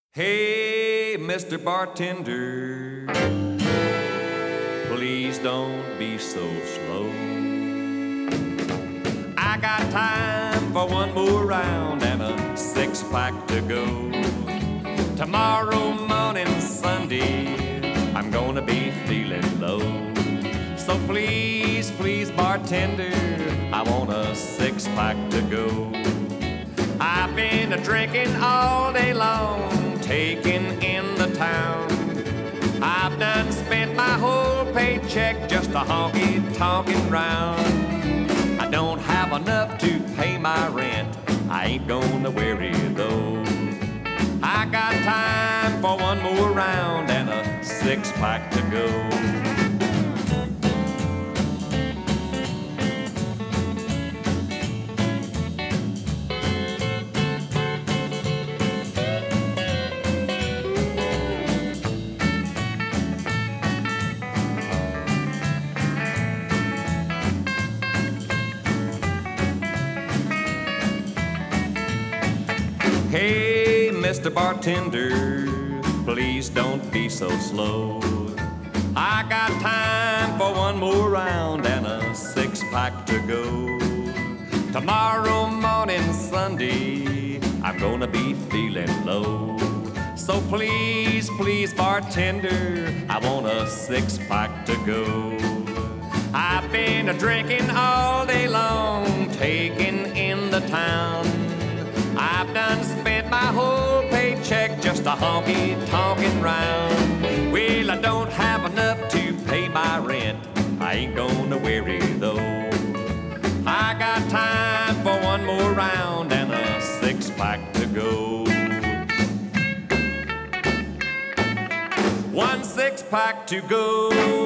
Hey, Mr. Bartender, please don't be so slow. I got time for one more round and a six-pack to go. Tomorrow morning, Sunday, I'm gonna be feeling low. So please, please, bartender, I want a six-pack to go. I've been a-drinking all day long, taking in the town. I've done spent my whole paycheck just a honky-tonkin' round. I don't have enough to pay my rent, I ain't gonna worry though. I got time for one more round and a six-pack to go. Hey, Mr. Bartender, please don't be so slow. I got time for one more round and a six-pack to go. Tomorrow morning, Sunday, I'm gonna be feeling low. So please, please, bartender, I want a six-pack to go. I've been a-drinking all day long, taking in the town. I've done spent my whole paycheck just a honky-tonkin' round. Well, I don't have enough to pay my rent, I ain't gonna worry though. I got time for one more round and a six-pack to go. One six-pack to go.